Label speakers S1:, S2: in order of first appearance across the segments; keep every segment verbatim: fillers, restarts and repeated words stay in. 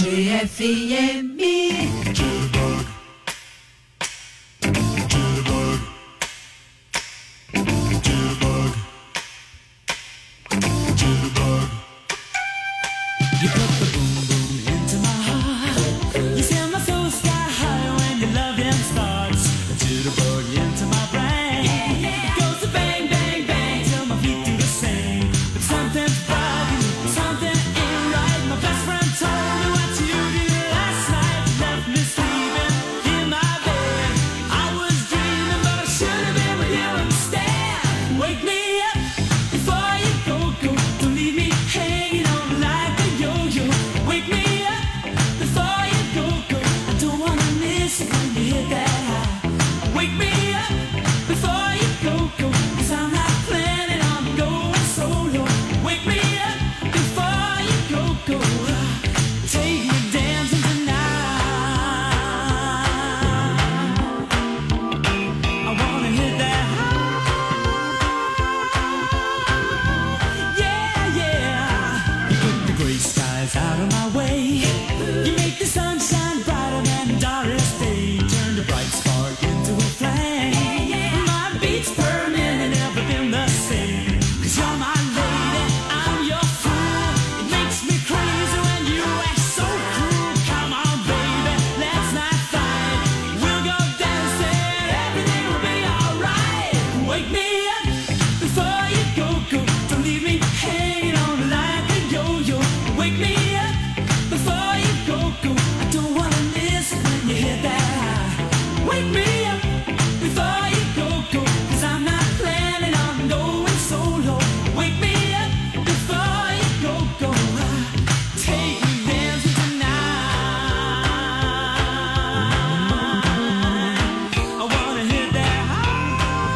S1: G F M. Jitterbug. Jitterbug. Jitterbug. Jitterbug. You put the boom boom into my heart. You send my soul sky high when your loving starts. The jitterbug into my brain. Yeah, yeah. It goes to bang, bang, bang till my feet do the same. But something's bugging, something ain't right. My best friend told me what you did last night. You left me sleeping in my bed. I was dreaming, but I should have been with you instead. Wake me up before you go, go. Don't leave me hanging on like a yo-yo. Wake me up before you go, go. I don't wanna miss it when you hit that high. Wake me up before you go, go. Cause I'm not planning on going solo. Wake me up before you go, go. Take me dancing tonight. I wanna hit that high. Yeah, yeah. You put the gray skies out of my way. You make the sunshine brighter than Doris Day. Turn the bright spark into a flame. My beats burning and never been the same. Cause you're my lady, I'm your fool. It makes me crazy when you act so cruel. Come on, baby, let's not fight. We'll go dancing, everything will be alright. Wake me up before you go, go. Don't leave me hanging on like a yo-yo. Wake me up before you go, go. I don't wanna miss it when you hit that high. Wake me up before you go, go. Cause I'm not planning on going solo. Wake me up before you go, go. Take me dancing tonight. I wanna hit that high.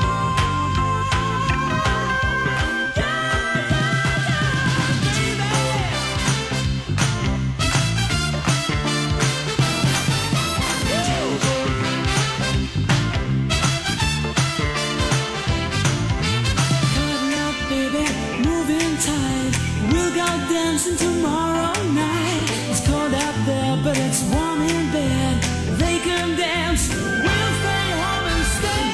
S1: Cutting up, baby, moving tight. We'll go dancing tomorrow night. It's cold out there, but it's warm in bed. They can dance, we'll stay home instead.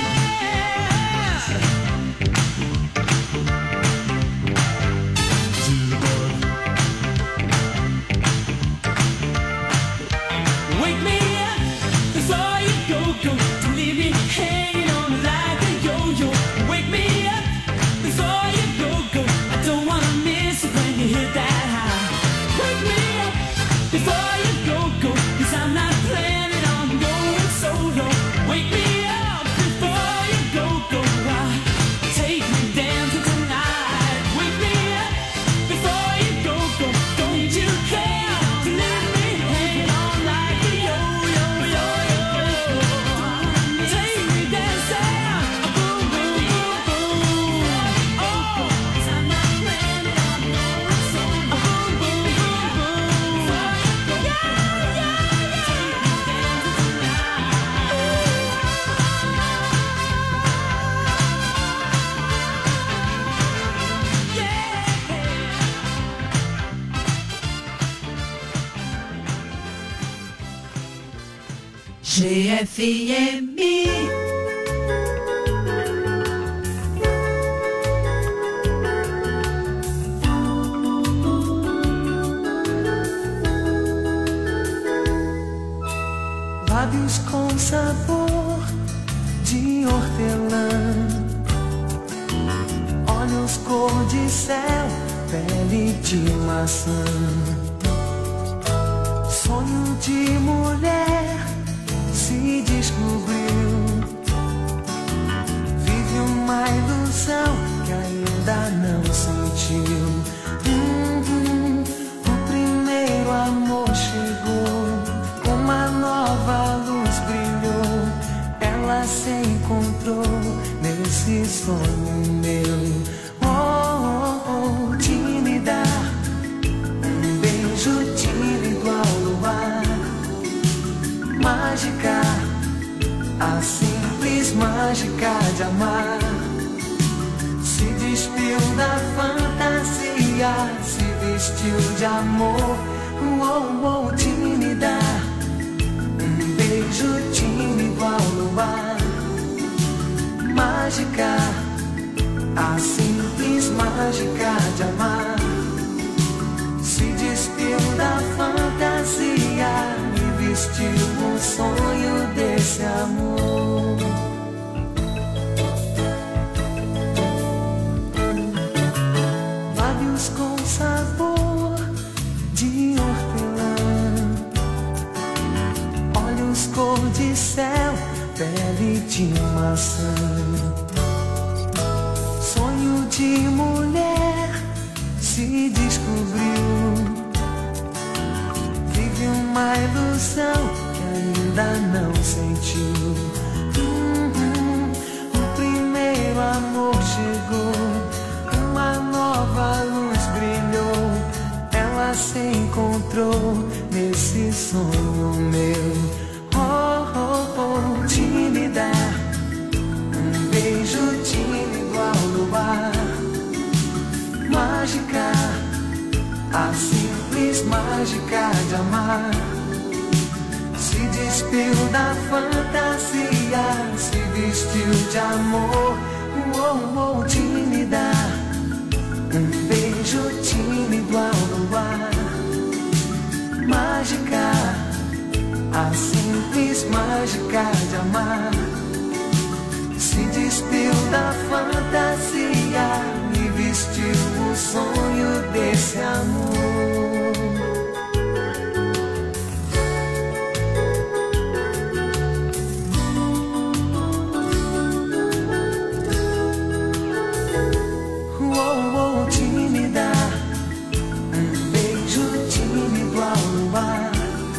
S1: Wake me up before you go, go. Don't leave me hanging on like a yo-yo. Wake me up before you go, go. I don't wanna miss it when you hit that high. Wake me up before you go, go. Cause I'm not planning on going solo. Wake me up before you go, go. Take me dancing tonight. Wake me up before you go, go. Don't you care to leave me hanging on like a yo-yo, yo-yo. Take me dancing, boom, boom, boom, boom. Oh, 'cause I'm not planning on going solo. Boom, boom, boom, boom. Yeah, yeah, yeah. Take me dancing tonight. G F M.
S2: Lábios com sabor de hortelã, olhos cor de céu, pele de maçã. Sonho de mulher se descobriu, vive uma ilusão que ainda não sentiu. Hum, hum, o primeiro amor chegou, uma nova luz brilhou, ela se encontrou nesse sonho meu. Oh, oh, oh, tímida, um beijo tímido ao luar, mágica, a simples mágica de amar. Se despiu da fantasia, se vestiu de amor. Oh, oh, tímida. tímida, um beijo tímido igual luar. Mágica, a simples mágica de amar. Se despiu da fantasia e vestiu o sonho desse amor. Lábios com sabor de hortelã, olhos cor de céu, pele de maçã. Sonho de mulher se descobriu, vive uma ilusão que ainda não sentiu. Hum, hum, o primeiro amor chegou, uma nova luz brilhou, ela se encontrou nesse sonho meu. Oh, oh, oh, tímida, um beijo tímido ao luar. Mágica, a simples mágica de amar. Se despiu da fantasia, se vestiu de amor. Oh, oh, tímida, um beijo tímido ao luar. Mágica, a simples mágica de amar. Se despiu da fantasia e vestiu o sonho desse amor. Oh, oh, tímida, um beijo tímido ao luar.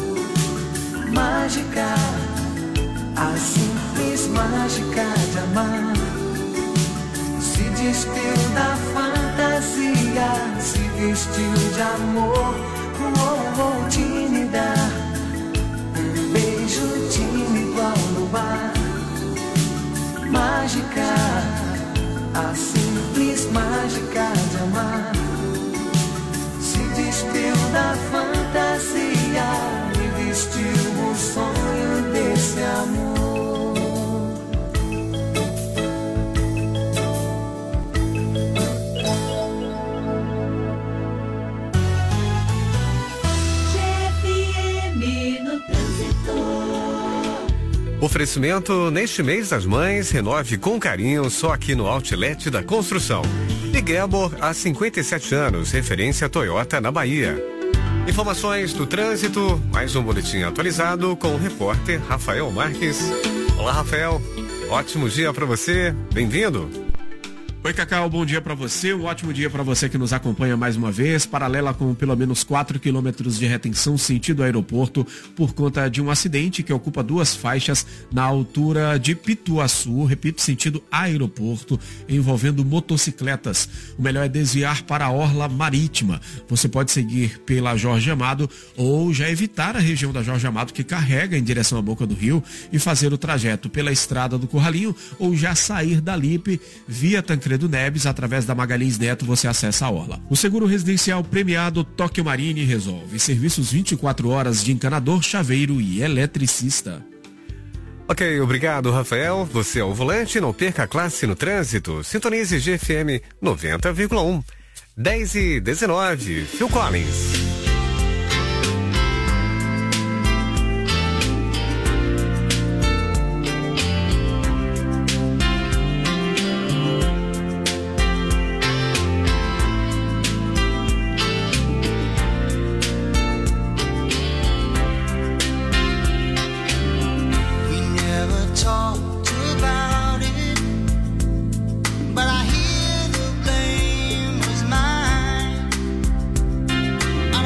S2: Mágica, a simples mágica de amar. Se despiu da fantasia, se vestiu de amor. Oh, oh, tímida, um beijo tímido ao luar. Mágica, a simples mágica de amar. Se despiu da fantasia e vestiu o sonho desse amor.
S3: Oferecimento neste mês das mães, renove com carinho só aqui no Outlet da Construção. E Gebor, há cinquenta e sete anos, referência Toyota na Bahia. Informações do trânsito, mais um boletim atualizado com o repórter Rafael Marques. Olá, Rafael. Ótimo dia para você. Bem-vindo.
S4: Oi, Cacau, bom dia para você, um ótimo dia para você que nos acompanha mais uma vez, paralela com pelo menos quatro quilômetros de retenção sentido aeroporto por conta de um acidente que ocupa duas faixas na altura de Pituaçu, repito, sentido aeroporto, envolvendo motocicletas. O melhor é desviar para a orla marítima. Você pode seguir pela Jorge Amado ou já evitar a região da Jorge Amado que carrega em direção à Boca do Rio e fazer o trajeto pela Estrada do Curralinho ou já sair da Lipe via Tancredo do Neves, através da Magalhães Neto, você acessa a orla. O seguro residencial premiado Tóquio Marine resolve serviços vinte e quatro horas de encanador, chaveiro e eletricista.
S3: Ok, obrigado, Rafael. Você é o volante, não perca a classe no trânsito. Sintonize G F M noventa vírgula um. dez e dezenove, Phil Collins.
S5: I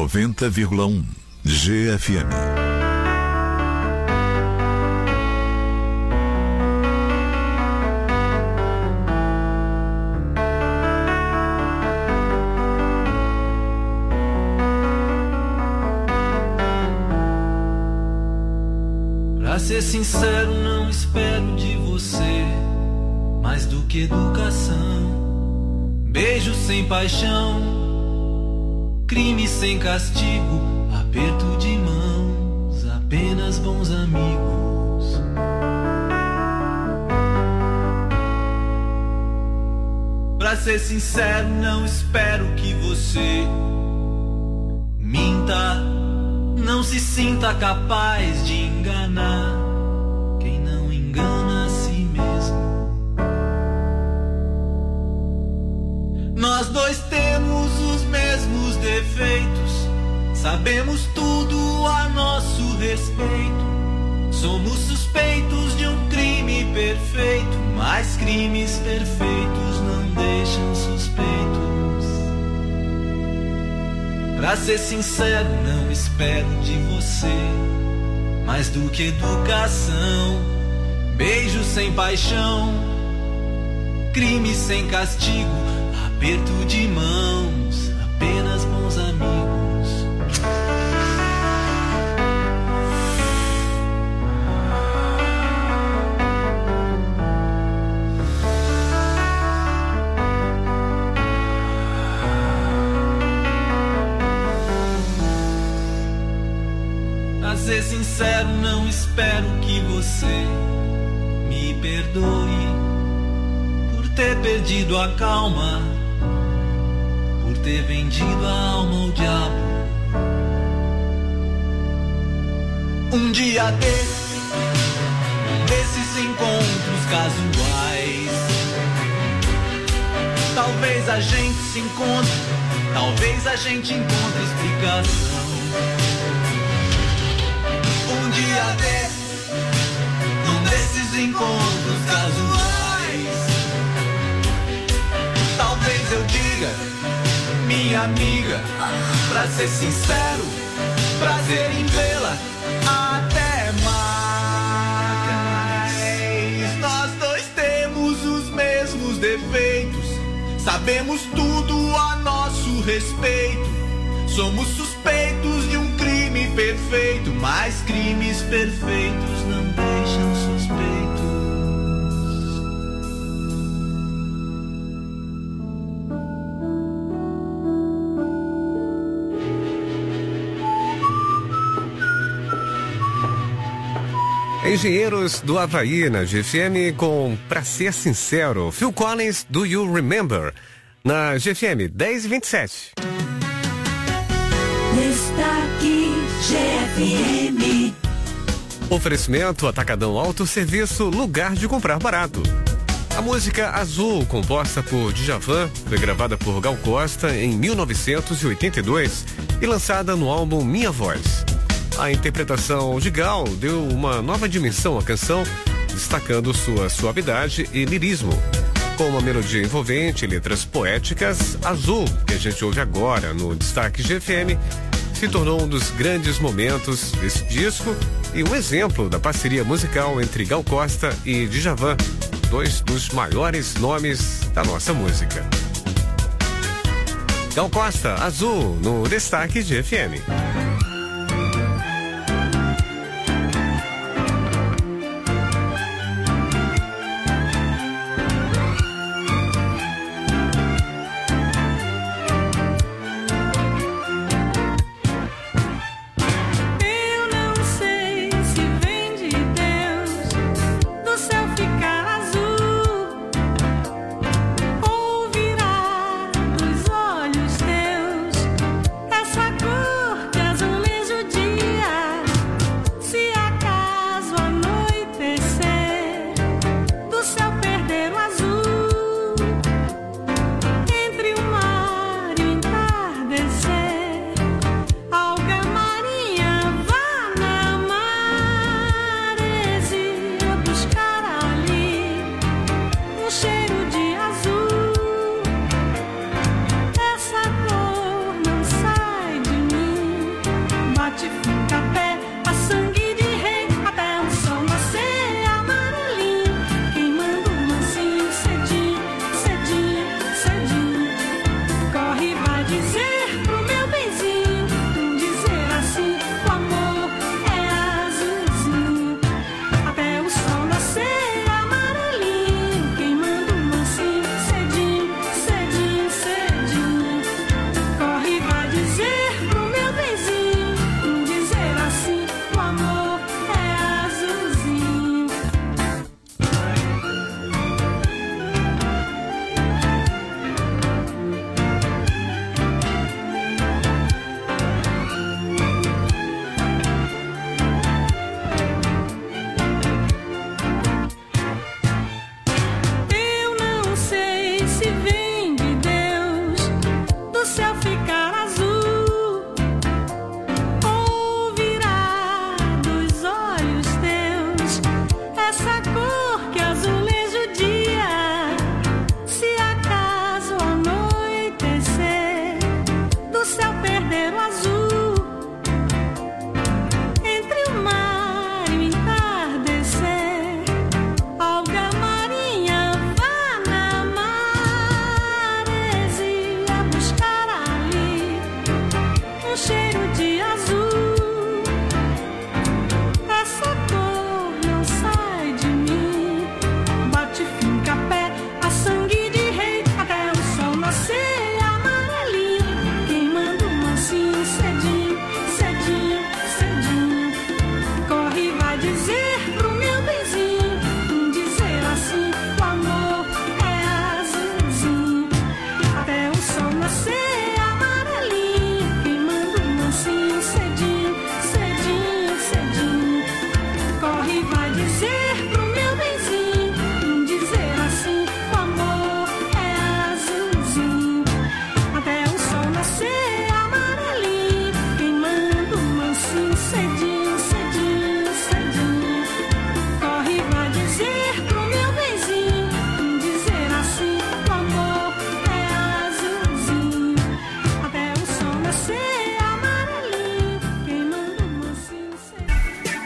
S5: noventa vírgula um G F M.
S2: Pra ser sincero, não espero de você mais do que educação. Beijo sem paixão, crime sem castigo, aperto de mãos, apenas bons amigos. Pra ser sincero, não espero que você minta, não se sinta capaz de enganar quem não engana a si mesmo. Nós dois temos os mesmos defeitos, sabemos tudo a nosso respeito. Somos suspeitos de um crime perfeito, mas crimes perfeitos não deixam suspeitos. Pra ser sincero, não espero de você mais do que educação. Beijo sem paixão, crime sem castigo, aperto de mãos, apenas bons amigos. Pra ser sincero, não espero que você me perdoe por ter perdido a calma, por ter vendido a alma ao diabo. Um dia desse, um desses encontros casuais, talvez a gente se encontre, talvez a gente encontre explicação. Um dia desse, um desses encontros casuais, talvez eu diga, minha amiga, pra ser sincero, prazer em vê-la, até mais. Nós dois temos os mesmos defeitos, sabemos tudo a nosso respeito. Somos suspeitos de um crime perfeito, mas crimes perfeitos não deixam suspeitos.
S3: Engenheiros do Havaí na G F M com Pra Ser Sincero, Phil Collins, Do You Remember? Na G F M dez e vinte e sete.
S1: Destaque G F M.
S3: Oferecimento Atacadão Autosserviço, lugar de comprar barato. A música Azul, composta por Djavan, foi gravada por Gal Costa em mil novecentos e oitenta e dois e lançada no álbum Minha Voz. A interpretação de Gal deu uma nova dimensão à canção, destacando sua suavidade e lirismo. Com uma melodia envolvente e letras poéticas, Azul, que a gente ouve agora no Destaque G F M, se tornou um dos grandes momentos desse disco e um exemplo da parceria musical entre Gal Costa e Djavan, dois dos maiores nomes da nossa música. Gal Costa, Azul, no Destaque G F M.
S1: Essa cor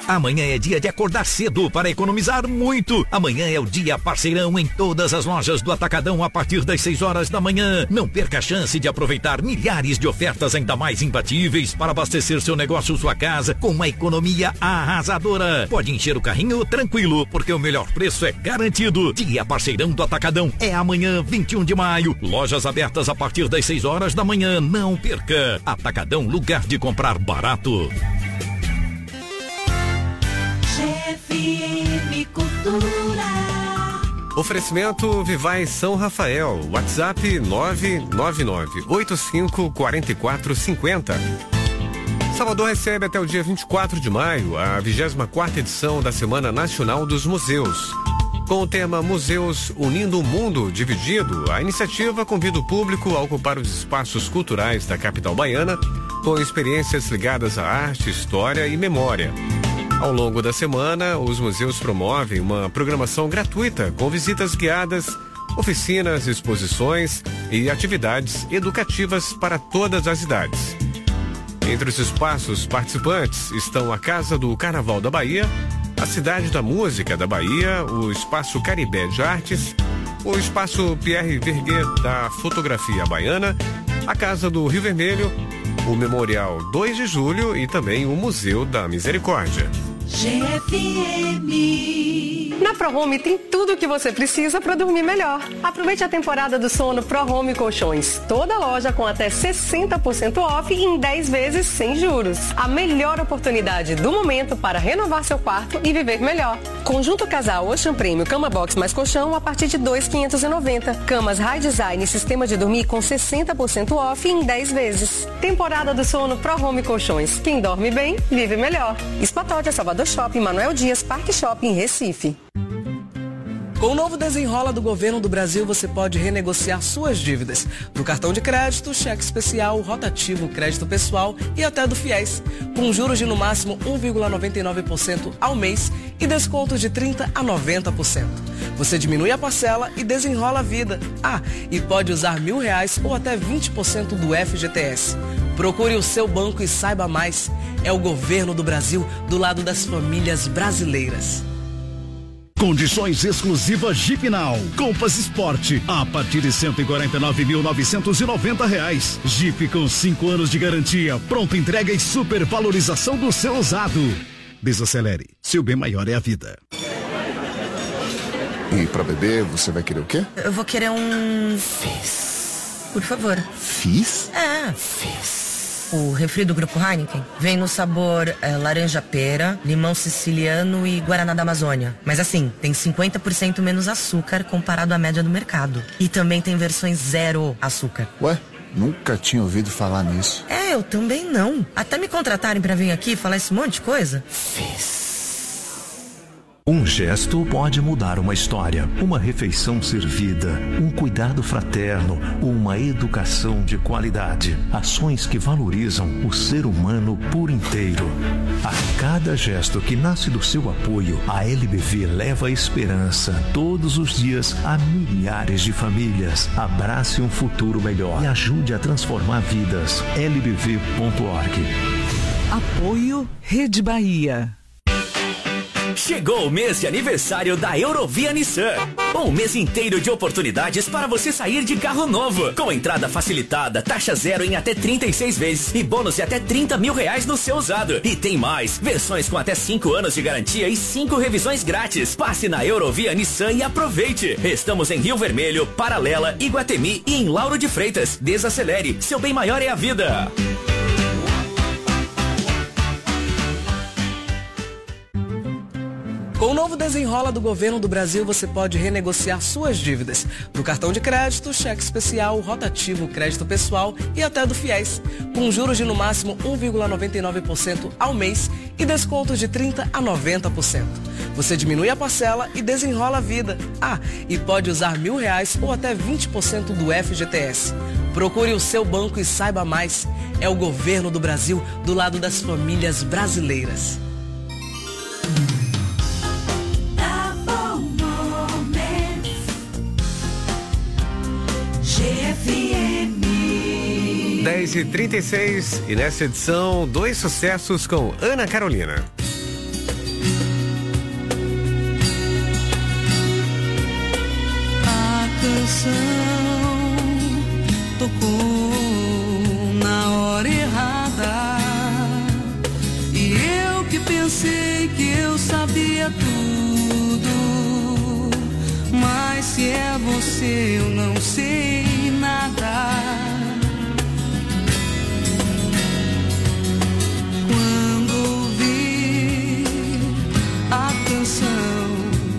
S6: Amanhã é dia de acordar cedo para economizar muito. Amanhã é o dia parceirão em todas as lojas do Atacadão a partir das seis horas da manhã. Não perca a chance de aproveitar milhares de ofertas ainda mais imbatíveis para abastecer seu negócio ou sua casa com uma economia arrasadora. Pode encher o carrinho tranquilo, porque o melhor preço é garantido. Dia parceirão do Atacadão é amanhã, vinte e um de maio. Lojas abertas a partir das seis horas da manhã. Não perca. Atacadão, lugar de comprar barato.
S1: G F M Cultura.
S3: Oferecimento Vivai São Rafael. WhatsApp nove nove nove oito cinco quatro quatro cinco zero. Salvador recebe até o dia vinte e quatro de maio a vigésima quarta edição da Semana Nacional dos Museus. Com o tema Museus Unindo o Mundo Dividido, a iniciativa convida o público a ocupar os espaços culturais da capital baiana com experiências ligadas à arte, história e memória. Ao longo da semana, os museus promovem uma programação gratuita com visitas guiadas, oficinas, exposições e atividades educativas para todas as idades. Entre os espaços participantes estão a Casa do Carnaval da Bahia, a Cidade da Música da Bahia, o Espaço Caribé de Artes, o Espaço Pierre Verguet da Fotografia Baiana, a Casa do Rio Vermelho, o Memorial dois de julho e também o Museu da Misericórdia.
S1: G F M.
S7: Na ProHome tem tudo o que você precisa para dormir melhor. Aproveite a temporada do sono ProHome Colchões. Toda loja com até sessenta por cento off e em dez vezes sem juros. A melhor oportunidade do momento para renovar seu quarto e viver melhor. Conjunto Casal Ocean Premium Cama Box mais colchão a partir de dois mil quinhentos e noventa. Camas High Design e sistema de dormir com sessenta por cento off e em dez vezes. Temporada do sono ProHome Colchões. Quem dorme bem, vive melhor. Espatódia, Salvador Shopping, Manuel Dias, Parque Shopping, Recife.
S8: Com o novo Desenrola do Governo do Brasil, você pode renegociar suas dívidas do cartão de crédito, cheque especial, rotativo, crédito pessoal e até do FIES, com juros de no máximo um vírgula noventa e nove por cento ao mês e descontos de trinta por cento a noventa por cento. Você diminui a parcela e desenrola a vida. Ah, e pode usar mil reais ou até vinte por cento do F G T S. Procure o seu banco e saiba mais. É o Governo do Brasil do lado das famílias brasileiras.
S9: Condições exclusivas Jeep Now. Compass Sport a partir de cento e quarenta e nove mil novecentos e noventa reais. Jeep com cinco anos de garantia, pronta entrega e super valorização do seu usado. Desacelere, seu bem maior é a vida.
S10: E pra beber, você vai querer o quê?
S11: Eu vou querer um Fizz, por favor.
S10: Fizz?
S11: É, Fizz. O refri do Grupo Heineken vem no sabor é, laranja-pera, limão siciliano e guaraná da Amazônia. Mas assim, tem cinquenta por cento menos açúcar comparado à média do mercado. E também tem versões zero açúcar.
S10: Ué, nunca tinha ouvido falar nisso.
S11: É, eu também não. Até me contratarem pra vir aqui falar esse monte de coisa. Fiz.
S5: Um gesto pode mudar uma história, uma refeição servida, um cuidado fraterno, uma educação de qualidade, ações que valorizam o ser humano por inteiro. A cada gesto que nasce do seu apoio, a L B V leva esperança todos os dias a milhares de famílias. Abrace um futuro melhor e ajude a transformar vidas. L B V ponto org.
S12: Apoio Rede Bahia.
S13: Chegou o mês de aniversário da Eurovia Nissan. Um mês inteiro de oportunidades para você sair de carro novo. Com entrada facilitada, taxa zero em até trinta e seis vezes e bônus de até trinta mil reais no seu usado. E tem mais, versões com até cinco anos de garantia e cinco revisões grátis. Passe na Eurovia Nissan e aproveite. Estamos em Rio Vermelho, Paralela, Iguatemi e em Lauro de Freitas. Desacelere, seu bem maior é a vida.
S8: Com o novo Desenrola do Governo do Brasil, você pode renegociar suas dívidas do cartão de crédito, cheque especial, rotativo, crédito pessoal e até do FIES, com juros de no máximo um vírgula noventa e nove por cento ao mês e descontos de trinta por cento a noventa por cento. Você diminui a parcela e desenrola a vida. Ah, e pode usar mil reais ou até vinte por cento do F G T S. Procure o seu banco e saiba mais. É o Governo do Brasil do lado das famílias brasileiras.
S3: dez e trinta e seis e nessa edição, dois sucessos com Ana Carolina.
S14: sabia tudo, mas se é você eu não sei nada. Quando ouvi a canção,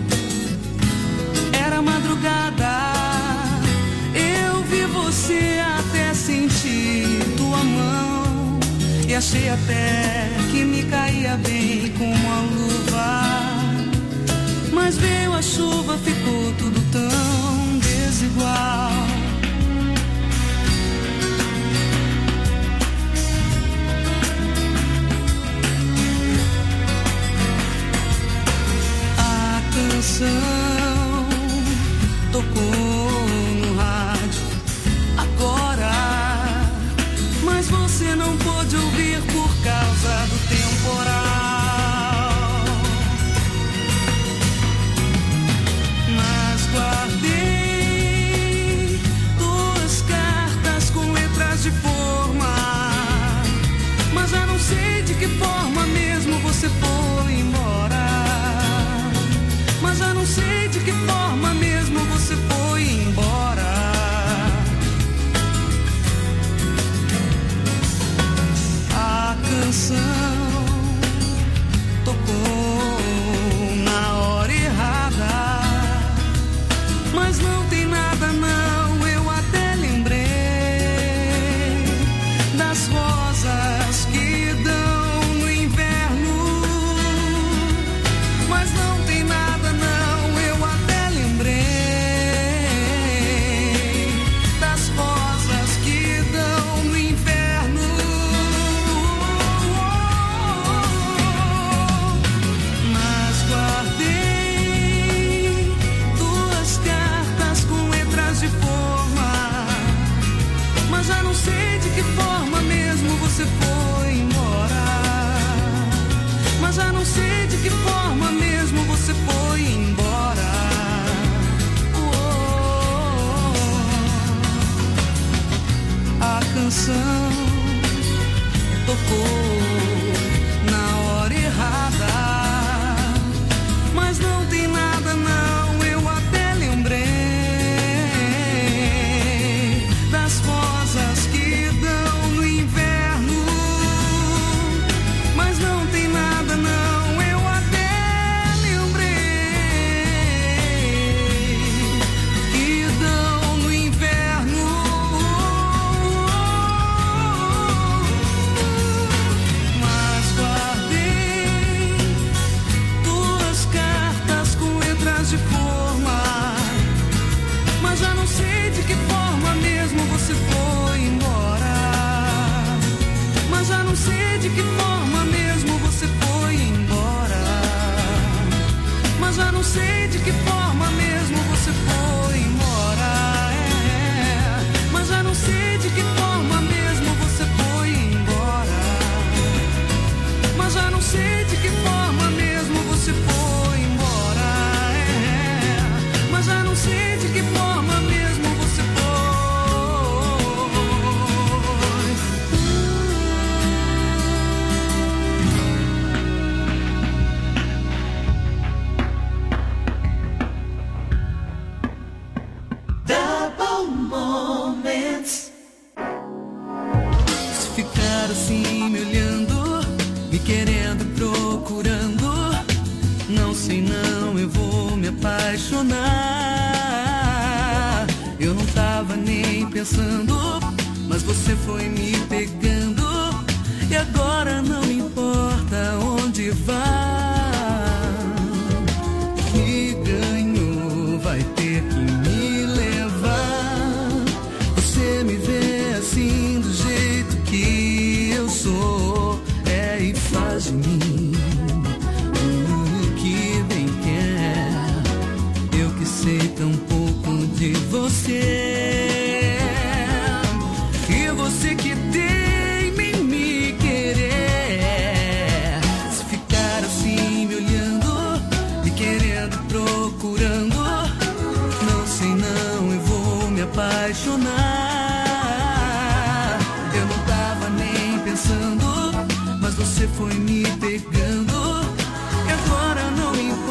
S14: era madrugada, eu vi você até sentir tua mão e achei até que me caía bem como a luva. Mas veio a chuva, ficou tudo tão desigual. A canção tocou no rádio agora, mas você não pôde ouvir por causa do temporal. Mas guardei duas cartas com letras de forma, mas já não sei de que forma mesmo você foi embora. Mas já não sei de que forma mesmo você foi embora. A canção tocou na hora errada, mas não tem nada não, eu até lembrei das rosas que dão no inverno. Mas não tem nada não, eu até lembrei das rosas que dão no inverno. Mas guardei duas cartas com letras de forma, mas já não sei de que forma mesmo você foi embora. Mas já não sei de que forma mesmo você foi embora. Oh, a canção tocou na hora errada, mas não tem nada não, eu até lembrei das rosas que dão no inverno. Mas não tem nada não, eu até lembrei que dão no inverno. Mas guardei duas cartas com letras de forma, mas já não sei de que forma mesmo você foi embora. Mas já não sei de que forma mesmo você foi embora. Mas já não sei de que forma mesmo você foi embora. É. Mas já não sei de que forma mesmo você foi embora. Mas já não sei de que forma mesmo você foi embora. É. Mas já não sei de que forma mesmo você foi. Double Moments. Se ficar assim me olhando, me querendo, procurando, não sei não, eu vou me apaixonar. Eu não tava nem pensando, mas você foi me pegando, e agora não importa onde vá. Me ganhou, vai ter que me levar. Você me vê assim do jeito que eu sou, é, e faz de mim o que bem quer. Eu que sei tão pouco de você, e você que teima em me querer. Se ficar assim me olhando, me querendo, procurando, não sei não, eu vou me apaixonar. Eu não tava nem pensando, mas você foi me pegando, e agora não me importa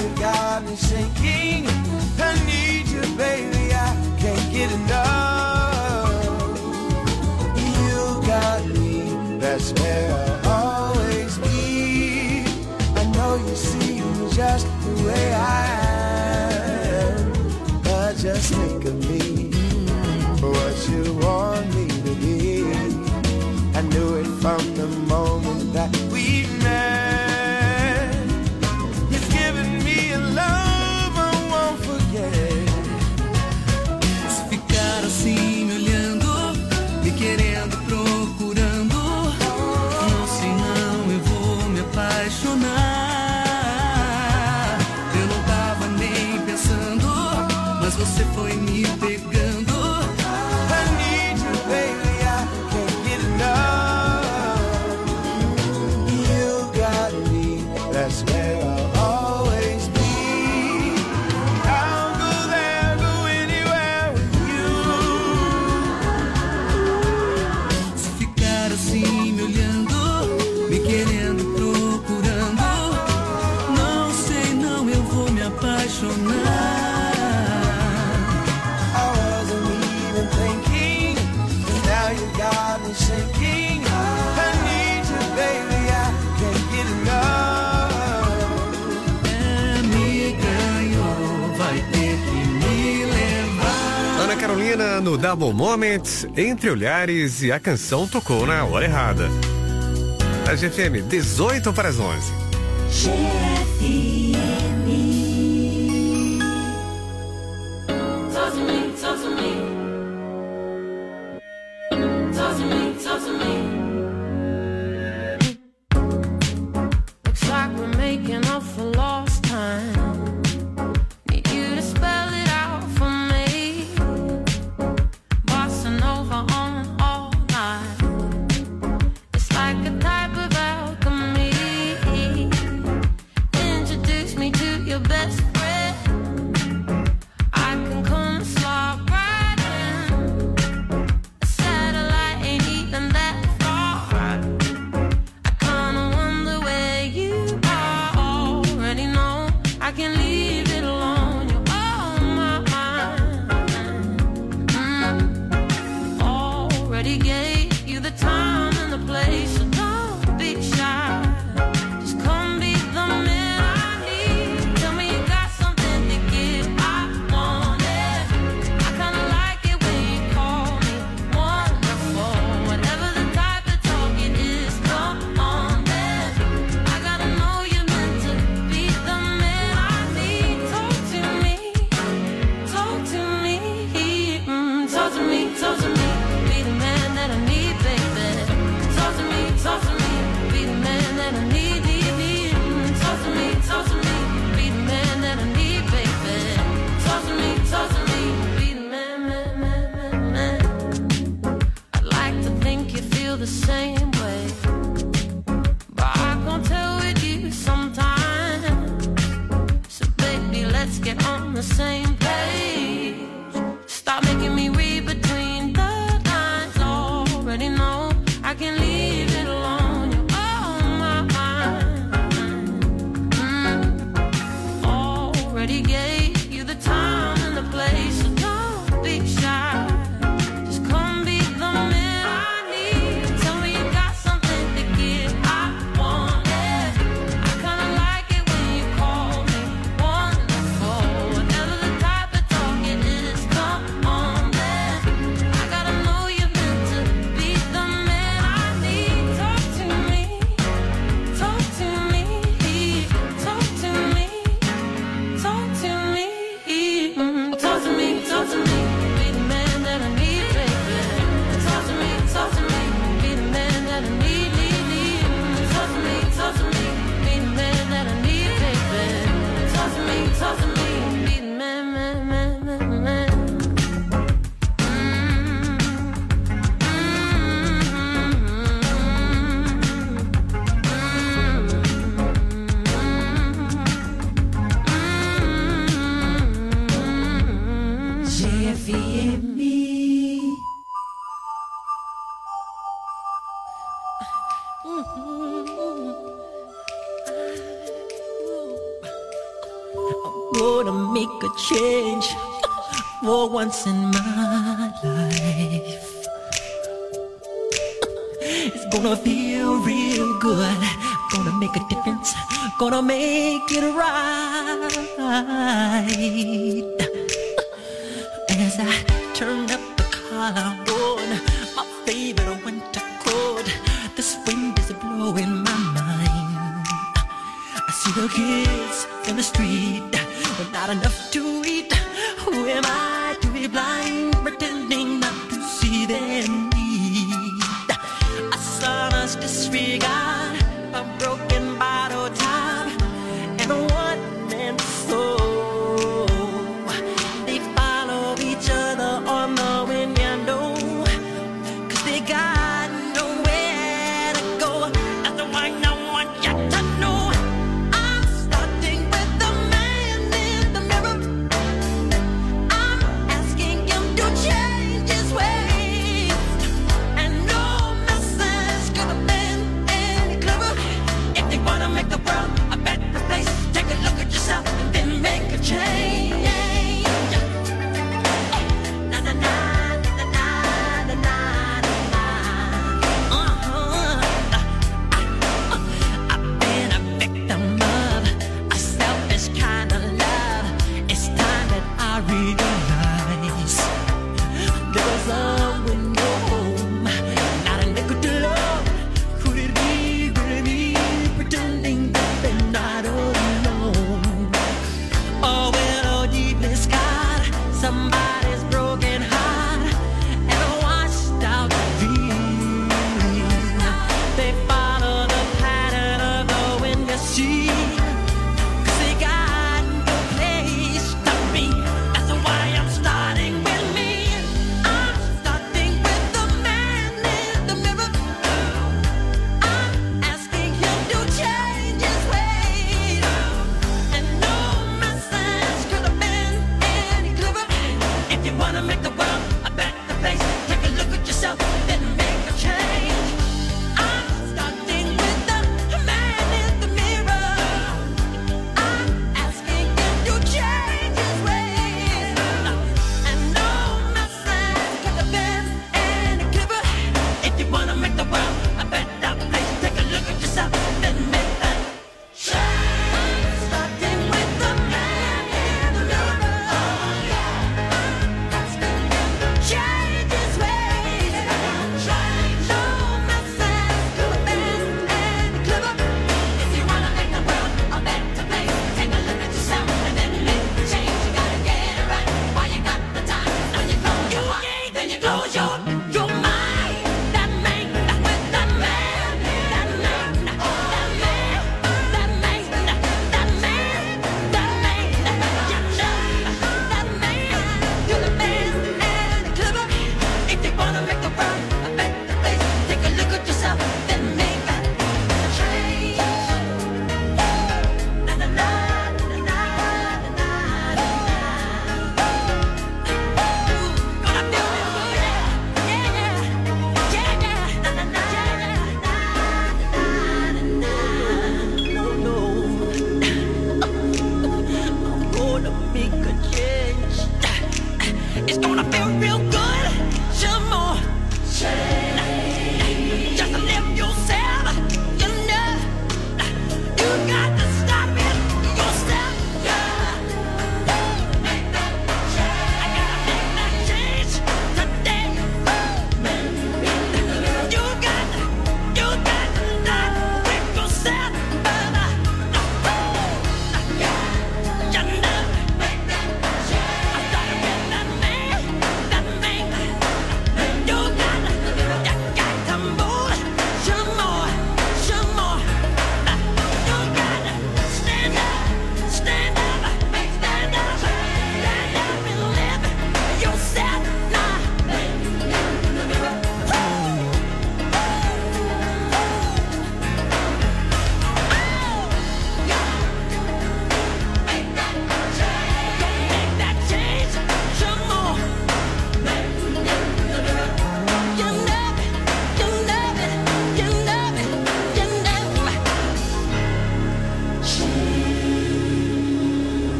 S15: you got me sinking. I need you, baby, I can't get enough. You got me, that's where I'll always be. I know you see me just the way I am, but just think of me, what you want me to be. I knew it from the moment that we met. You've given me a love I won't forget.
S14: Se ficar assim me olhando, me querendo, procurando, não sei não, eu vou me apaixonar. Eu não tava nem pensando, mas você foi me pegando.
S15: I need you, baby, I can't get enough. You got me, that's where I'll always be. I'll go there, go anywhere with you.
S14: Se ficar assim me olhando, me querendo, procurando, não sei não, eu vou me apaixonar.
S15: I wasn't even thinking, but now you got me sinking. I need you, baby, I can't get enough.
S14: É, me ganhou, vai ter que me levar.
S3: Ana Carolina no Double Moment, Entre Olhares, e a canção tocou na hora errada. A G F M, dezoito para as onze.
S16: Talk to me, talk to me. Talk to me, talk to me. Looks like we're making up for lost time. Need you to spell it out for me. Bossa Nova on all night. It's like a type of alchemy. Introduce me to your best friend. I can come and slide right in. A satellite ain't even that far. I kinda wonder where you are. Already know I can leave it alone. You're on my mind. Mm. Already gave you the time and the place, so don't be shy. Just come be the man I need. Tell me you got something to give. I want it. I kinda like it when you call me wonderful. Whatever the type of talk it is, come on then. I gotta know you're meant to be the man I need. Talk to me, talk to me, mm, talk to me, talk to me. Be the man that I need, baby. Talk to me, talk to me. Be the man that I need, need, need. Mm, talk to me, talk to me. Be the man that I need, baby. Talk to me, talk to me. Be the man, man, man, man, man. I'd like to think you feel the same way, but I can't tell with you sometimes. So baby, let's get on the same page. Stop making me read between the lines. Already know I can leave it alone. You're on my mind. Mm. Already gave you the time and the place, so don't be shy. Just come be the man I need. Tell me you got something to give. I want it. I kinda like it when you call me wonderful. Whatever the type of
S17: gonna make a change for once in my life. It's gonna feel real good, gonna make a difference, gonna make it right. As I turn up the collar on my favorite winter coat, this wind is blowing my mind. I see the kids in the street with not enough to eat. Who am I to be blind, pretending not to see their need? A son's disregard, a broken bottle top, and a one-man soul. They follow each other on the window, 'cause they got nowhere to go. That's the one I want you to know. I'm starting with the man in the mirror. I'm asking him to change his ways.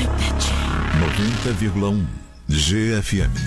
S5: noventa vírgula um G F M.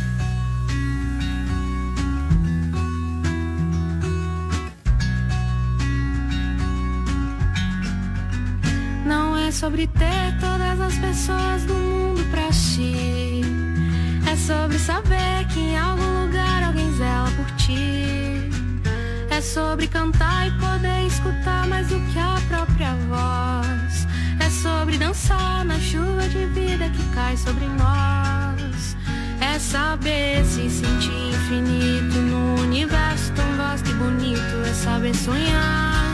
S16: Não é sobre ter todas as pessoas do mundo pra si. É sobre saber que em algum lugar alguém zela por ti. É sobre cantar e poder escutar mais do que a própria voz. É sobre dançar na chuva de vida que cai sobre nós. É saber se sentir infinito no universo tão vasto e bonito. É saber sonhar.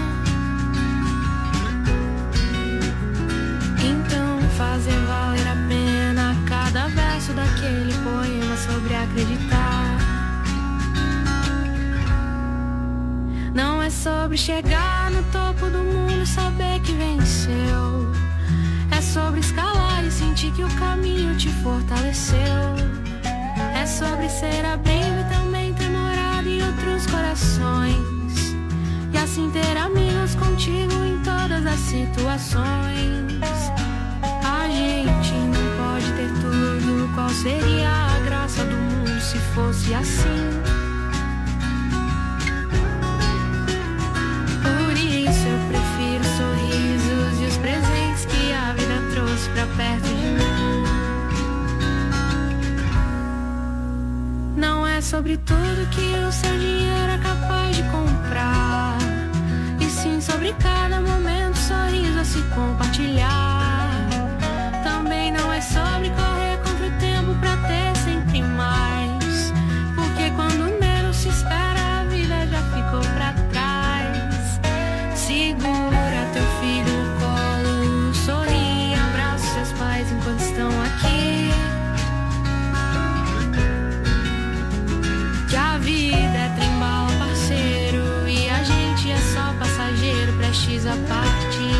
S16: Então fazer valer a pena cada verso daquele poema sobre acreditar. Não é sobre chegar no topo do mundo e saber que venceu. É sobre escalar e sentir que o caminho te fortaleceu. É sobre ser abrigo e também ter morado em outros corações. E assim ter amigos contigo em todas as situações. A gente não pode ter tudo. Qual seria a graça do mundo se fosse assim? Por isso eu prefiro os sorrisos e os presentes que a vida trouxe pra perto de mim. Não é sobre tudo que o seu dinheiro é capaz de comprar, e sim sobre cada momento, sorriso a se compartilhar. Também não é sobre correr contra o tempo pra ter sempre mais, porque quando menos se espera a vida já ficou pra trás. Segura teu filho no colo, sorri, abraça seus pais enquanto estão aqui. Que a vida é trem-bala, parceiro, e a gente é só passageiro, prestes a partir.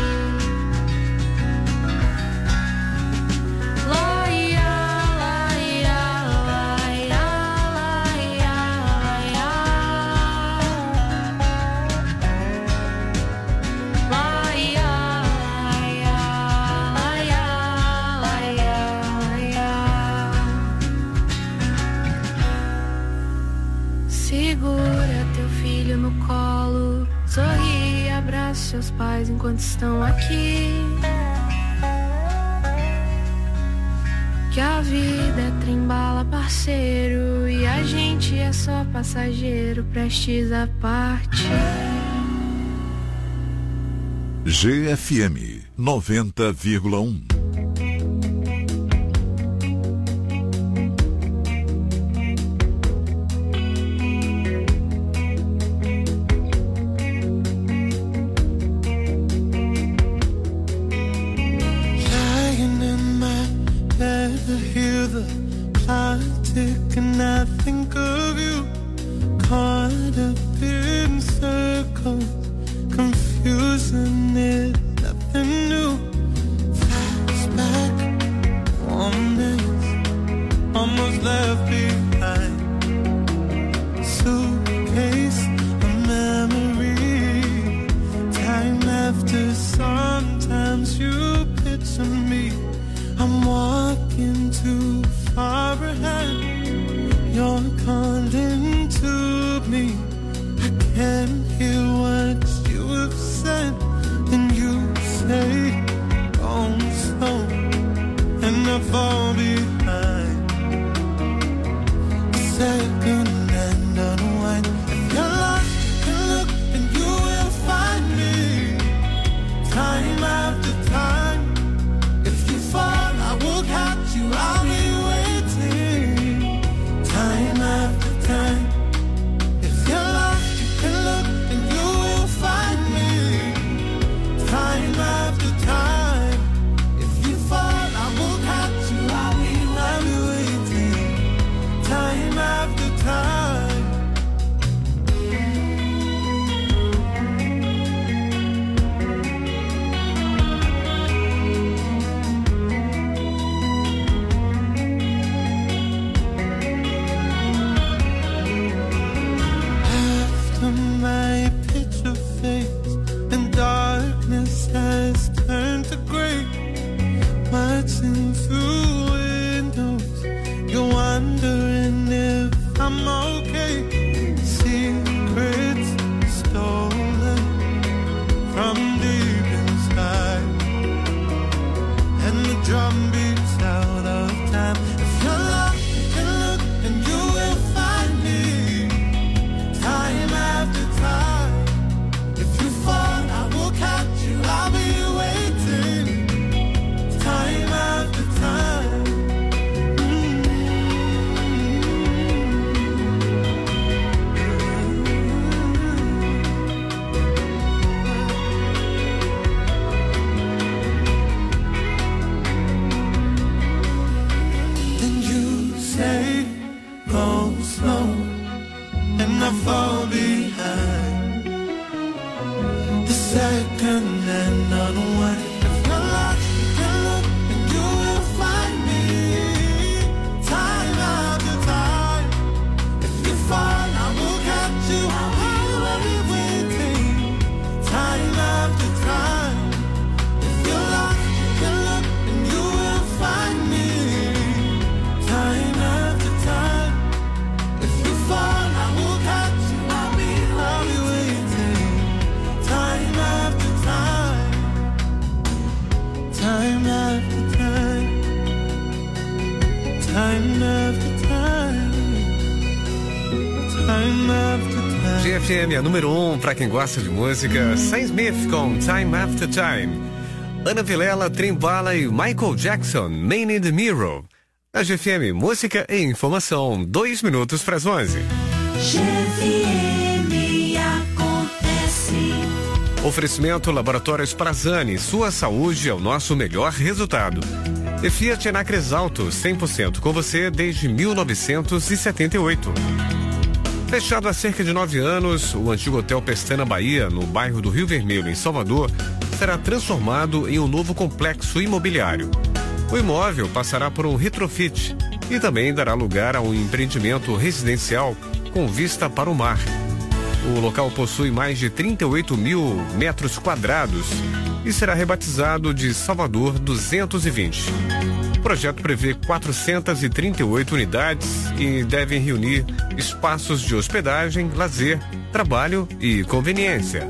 S16: Segura teu filho no colo, sorri, abraça seus pais enquanto estão aqui. Que a vida é trem-bala, parceiro, e a gente é só passageiro, prestes a partir.
S5: G F M noventa vírgula um.
S15: drum beats out of time. If you look, you can look, and you will find me. Time after time. If you fall, I will catch you. I'll be waiting. Time after time. Say, go slow, and I fall behind. The second and unwind. If you're lost, you can look, and you will find me. Time after time. If you fall, I will catch you. I'll be waiting. Time after time. If you're lost, you can look, and you will find me. Time after time. If you fall, I will catch you. I'll be, I'll be waiting. Time after time. Time after time. Time after time. Time after time.
S3: G F M, a número um para quem gosta de música. Sam Smith com Time After Time. Ana Vilela, Trembala e Michael Jackson, Man in the Mirror. A G F M, música e informação, dois minutos para as onze.
S1: G F M acontece.
S3: Oferecimento Laboratórios Prazani, sua saúde é o nosso melhor resultado. E Fiat é na Cresalto, cem por cento com você desde mil novecentos e setenta e oito. Fechado há cerca de nove anos, o antigo Hotel Pestana Bahia, no bairro do Rio Vermelho, em Salvador, será transformado em um novo complexo imobiliário. O imóvel passará por um retrofit e também dará lugar a um empreendimento residencial com vista para o mar. O local possui mais de trinta e oito mil metros quadrados e será rebatizado de Salvador duzentos e vinte. O projeto prevê quatrocentas e trinta e oito unidades e devem reunir espaços de hospedagem, lazer, trabalho e conveniência.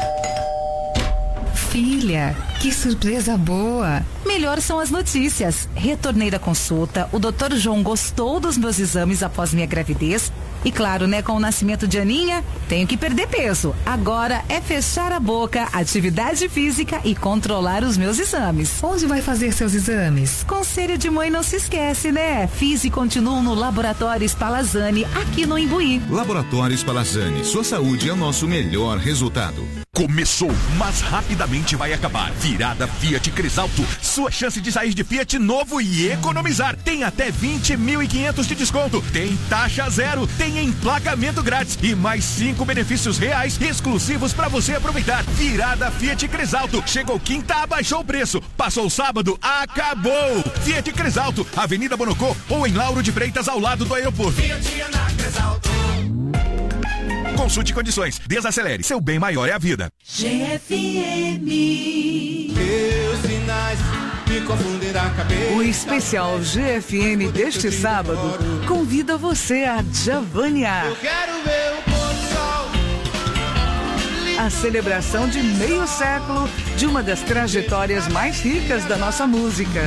S18: Filha, que surpresa boa! Melhor são as notícias. Retornei da consulta, o doutor João gostou dos meus exames após minha gravidez. E claro, né, com o nascimento de Aninha, tenho que perder peso. Agora é fechar a boca, atividade física e controlar os meus exames. Onde vai fazer seus exames? Conselho de mãe não se esquece, né? Fiz e continuo no Laboratório Spallanzani, aqui no Imbuí.
S19: Laboratório Spallanzani, sua saúde é o nosso melhor resultado.
S20: Começou, mas rapidamente vai acabar. Virada Fiat Cresalto. Sua chance de sair de Fiat novo e economizar. Tem até vinte mil e quinhentos de desconto. Tem taxa zero. Tem emplacamento grátis. E mais cinco benefícios reais exclusivos para você aproveitar. Virada Fiat Cresalto. Chegou quinta, abaixou o preço. Passou sábado, acabou. Fiat Cresalto, Avenida Bonocô ou em Lauro de Freitas, ao lado do aeroporto. Fiat na Cresalto. Consulte condições. Desacelere. Seu bem maior é a vida.
S1: G F M.
S15: Meus sinais me confundem a cabeça.
S12: O especial G F M deste sábado convida você a Javânia.
S15: Eu quero ver o pôr do sol.
S12: A celebração de meio século de uma das trajetórias mais ricas da nossa música.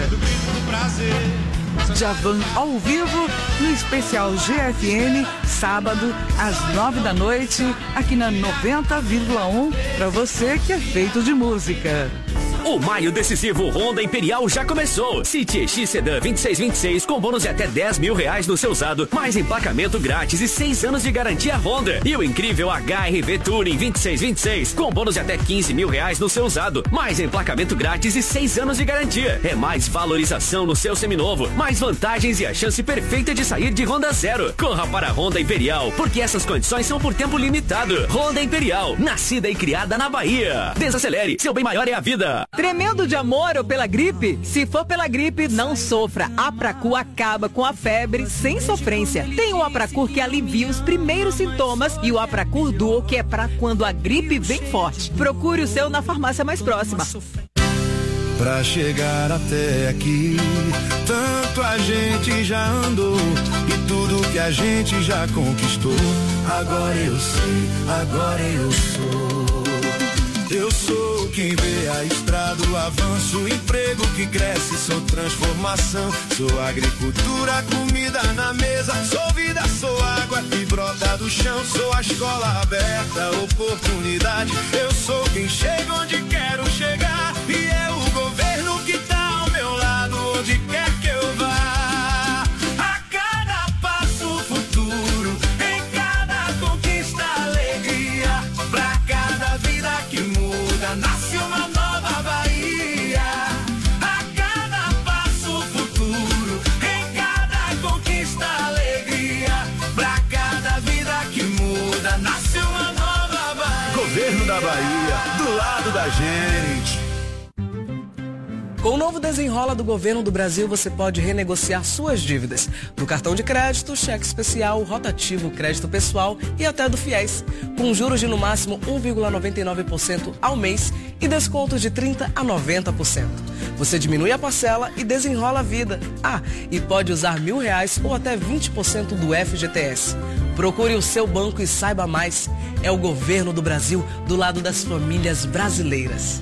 S12: Djavan ao vivo no especial G F M, sábado às nove da noite, aqui na noventa vírgula um, para você que é feito de música.
S13: O maio decisivo Honda Imperial já começou. City X Sedan vinte e seis vinte e seis com bônus de até dez mil reais no seu usado, mais emplacamento grátis e seis anos de garantia Honda. E o incrível H R V Touring vinte e seis vinte e seis com bônus de até quinze mil reais no seu usado, mais emplacamento grátis e seis anos de garantia. É mais valorização no seu seminovo, mais vantagens e a chance perfeita de sair de Honda Zero. Corra para a Honda Imperial, porque essas condições são por tempo limitado. Honda Imperial, nascida e criada na Bahia. Desacelere, seu bem maior é a vida.
S21: Tremendo de amor ou pela gripe? Se for pela gripe, não sofra. A Apracur acaba com a febre sem sofrência. Tem o Apracur que alivia os primeiros sintomas e o Apracur Duo, que é pra quando a gripe vem forte. Procure o seu na farmácia mais próxima.
S15: Pra chegar até aqui, tanto a gente já andou e tudo que a gente já conquistou. Agora eu sei, agora eu sou. Eu sou
S4: quem vê a estrada, o avanço, o emprego que cresce, sou transformação. Sou agricultura, comida na mesa, sou vida, sou água que brota do chão. Sou a escola aberta, oportunidade. Eu sou quem chega onde quero chegar. E é o governo que tá ao meu lado, onde quer que eu vá. A cada passo futuro, em cada conquista alegria. Pra cada vida que muda, nasce uma nova Bahia. A cada passo futuro, em cada conquista alegria. Pra cada vida que muda, nasce uma nova Bahia.
S9: Governo da Bahia, do lado da gente.
S8: Com o novo Desenrola do Governo do Brasil, você pode renegociar suas dívidas do cartão de crédito, cheque especial, rotativo, crédito pessoal e até do FIES, com juros de no máximo um vírgula noventa e nove por cento ao mês e descontos de trinta por cento a noventa por cento. Você diminui a parcela e desenrola a vida. Ah, e pode usar mil reais ou até vinte por cento do F G T S. Procure o seu banco e saiba mais. É o Governo do Brasil do lado das famílias brasileiras.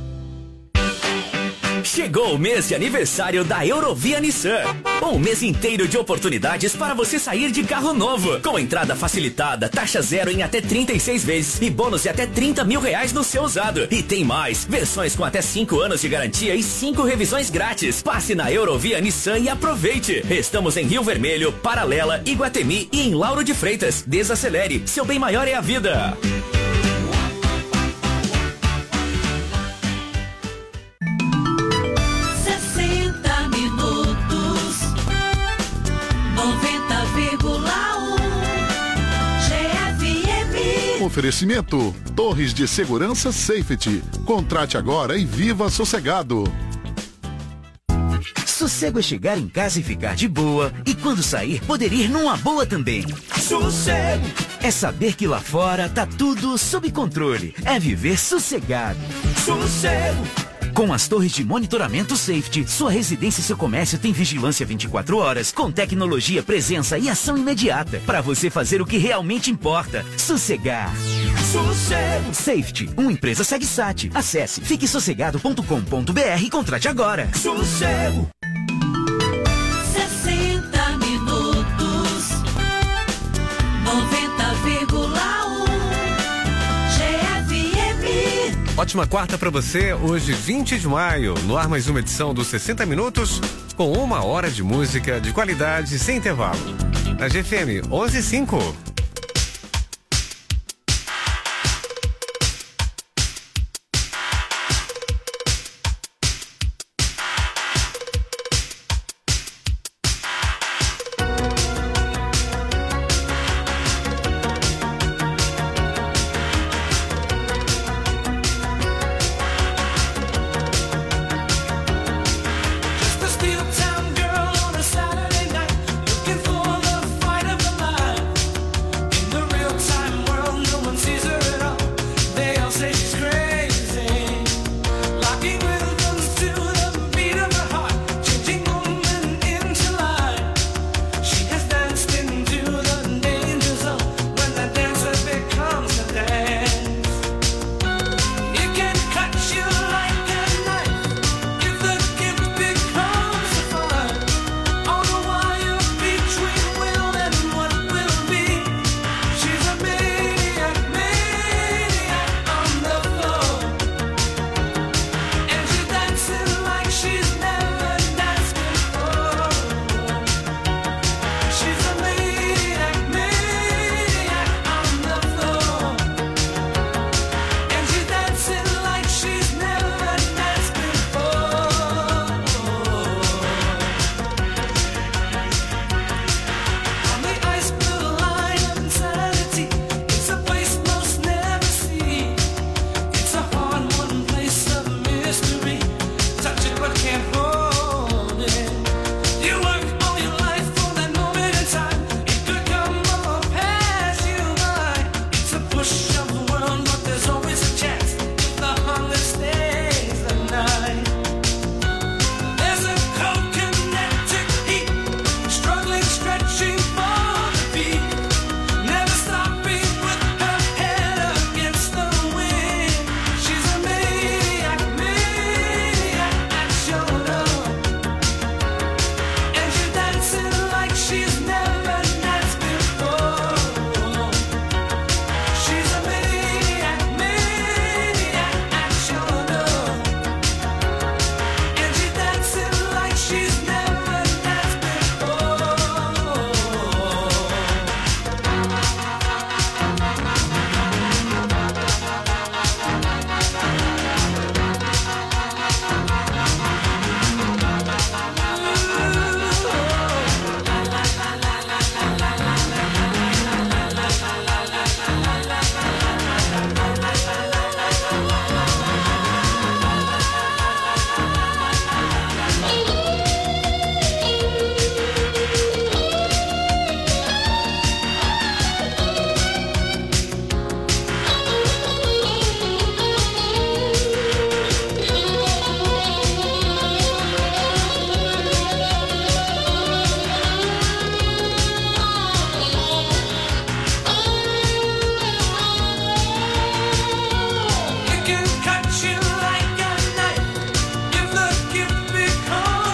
S13: Chegou o mês de aniversário da Eurovia Nissan. Um mês inteiro de oportunidades para você sair de carro novo. Com entrada facilitada, taxa zero em até trinta e seis vezes e bônus de até trinta mil reais no seu usado. E tem mais, versões com até cinco anos de garantia e cinco revisões grátis. Passe na Eurovia Nissan e aproveite. Estamos em Rio Vermelho, Paralela, Iguatemi e em Lauro de Freitas. Desacelere, seu bem maior é a vida.
S9: Oferecimento Torres de Segurança Safety. Contrate agora e viva sossegado.
S22: Sossego é chegar em casa e ficar de boa, e quando sair, poder ir numa boa também.
S4: Sossego
S22: é saber que lá fora tá tudo sob controle. É viver sossegado.
S4: Sossego.
S22: Com as torres de monitoramento Safety, sua residência e seu comércio tem vigilância vinte e quatro horas, com tecnologia, presença e ação imediata, para você fazer o que realmente importa, sossegar.
S4: Sossego.
S22: Safety, uma empresa SegSat. Acesse fique sossegado ponto com ponto br e contrate agora.
S4: Sossego.
S16: sessenta minutos, noventa vírgula um G F M.
S3: Ótima quarta pra você, hoje vinte de maio, no ar mais uma edição dos sessenta minutos, com uma hora de música de qualidade sem intervalo. Na G F M onze e cinco.